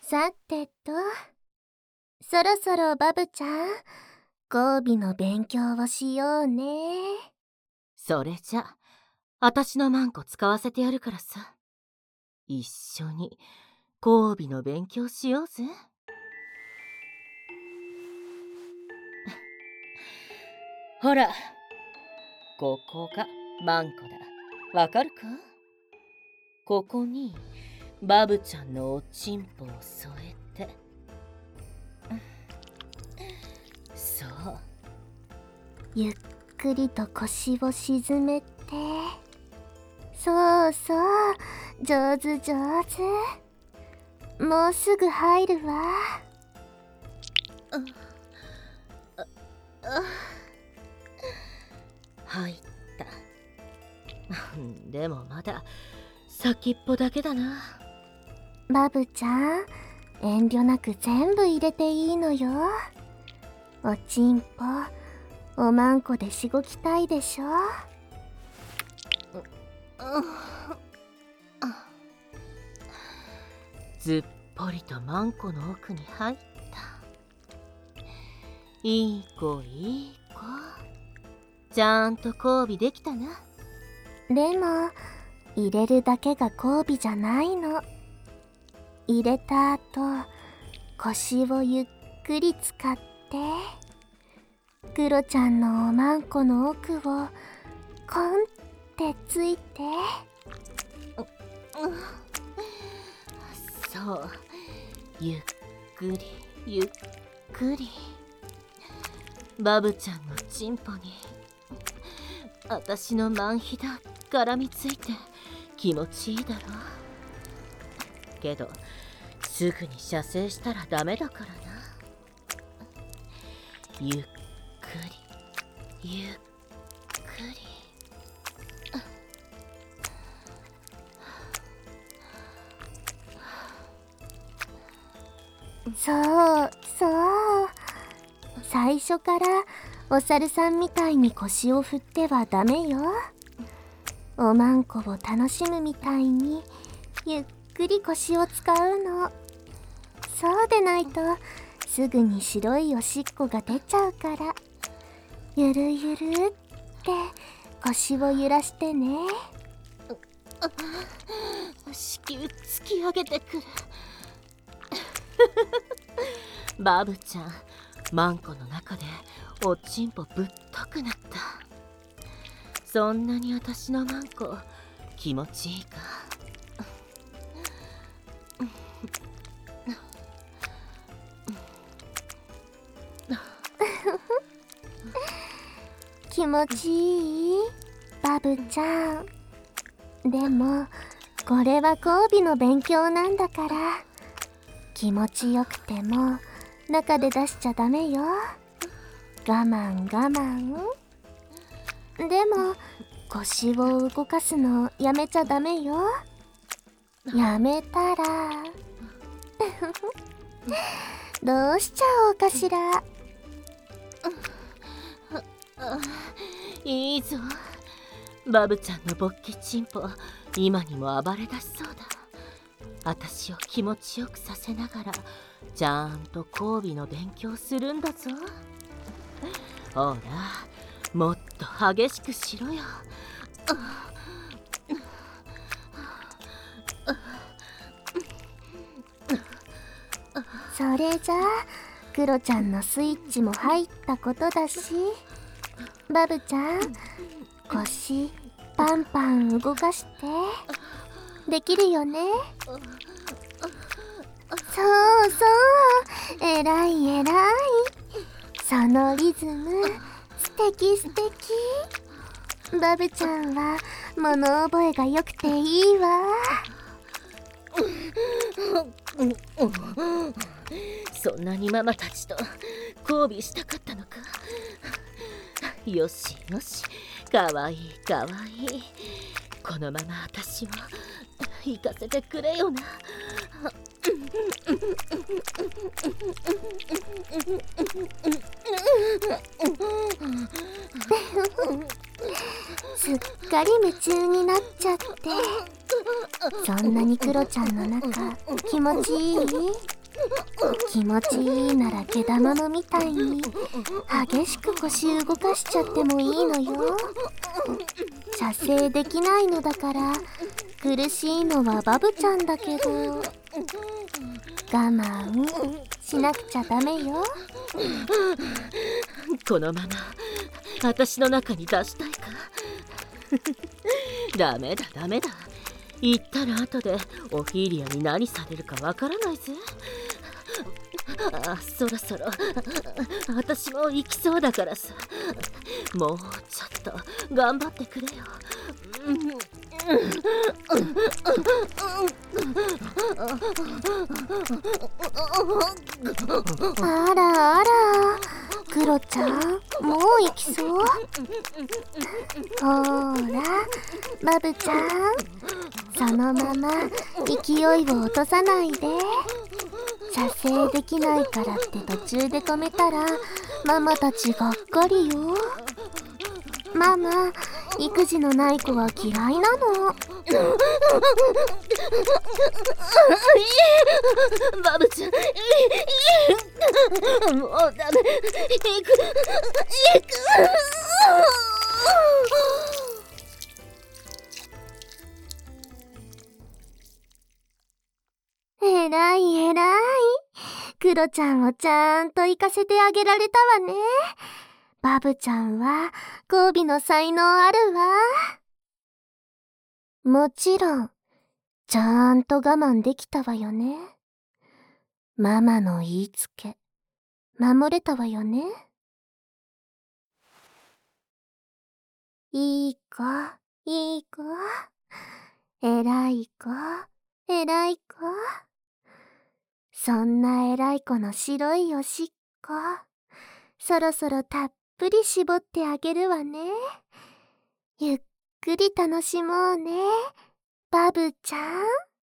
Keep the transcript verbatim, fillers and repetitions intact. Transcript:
さてと、そろそろバブちゃん、交尾の勉強をしようね。 それじゃ、あたしのマンコ使わせてやるからさ。一緒に交尾の勉強しようぜ。ほら、ここがマンコだ。わかるか？ここにバブちゃんのおちんぽを添えて、そう。 ゆっくりと腰を沈めて、そうそう、上手上手。もうすぐ入るわ。 入った。でもまだ先っぽだけだな。 バブちゃん、遠慮なく全部入れていいのよ。おちんぽ、おまんこでしごきたいでしょ。 ずっぽりとマンコの奥に入った。いい子いい子。ちゃんと交尾できたな。 でも、入れるだけが交尾じゃないの。入れた後、腰をゆっくり使って、クロちゃんのおまんこの奥をコンってついて。 そう、ゆっくりゆっくり。バブちゃんのチンポにあたしのマンヒダ絡みついて気持ちいいだろ。けどすぐに射精したらダメだからな。ゆっくりゆっくり。 そうそう、最初からお猿さんみたいに腰を振ってはダメよ。おまんこを楽しむみたいにゆっくり腰を使うの。そうでないとすぐに白いおしっこが出ちゃうから、ゆるゆるって腰を揺らしてね。 子宮突き上げてくる。バブちゃん、マンコの中でおちんぽぶっとくなった。そんなにあたしのマンコ気持ちいいか？ 気持ちいい？バブちゃん。でもこれは交尾の勉強なんだから、気持ちよくても中で出しちゃダメよ。我慢我慢。でも腰を動かすのやめちゃダメよ。やめたらどうしちゃおうかしら。 いいぞ。バブちゃんの勃起チンポ今にも暴れ出しそうだ。あたしを気持ちよくさせながらちゃんと交尾の勉強するんだぞ。ほら、もっと激しくしろよ。 それじゃあクロちゃんのスイッチも入ったことだし、バブちゃん、腰パンパン動かしてできるよね。そうそう、えらいえらい。そのリズム素敵素敵。バブちゃんは物覚えが良くていいわ。 そんなにママたちと交尾したかったのか。よしよし、かわいいかわいい。このままあたしを行かせてくれよな。 すっかり夢中になっちゃって。そんなにクロちゃんの中気持ちいい？ 気持ちいいなら毛玉のみたいに激しく腰動かしちゃってもいいのよ。射精できないのだから苦しいのはバブちゃんだけど、我慢しなくちゃダメよ。 このまま私の中に出したいか。ダメだダメだ、言ったら後でオフィーリアに何されるかわからないぜ。あ、そろそろ私も行きそうだからさ、もうちょっと頑張ってくれよ。 あらあら、クロちゃんもう行きそう。ほーらバブちゃん、そのまま勢いを落とさないで。射精できないからって途中で止めたらママたちがっかりよ。ママ、育児のない子は嫌いなの。 バブちゃん、もうダメ、行く行く。 えらいえらい、クロちゃんをちゃんと行かせてあげられたわね。バブちゃんは交尾の才能あるわ。もちろんちゃんと我慢できたわよね。ママの言いつけ守れたわよね。いい子いい子、えらい子えらい子、そんなえらい子の白いおしっこ、そろそろたっぷり絞ってあげるわね。ゆっくり楽しもうね、バブちゃん。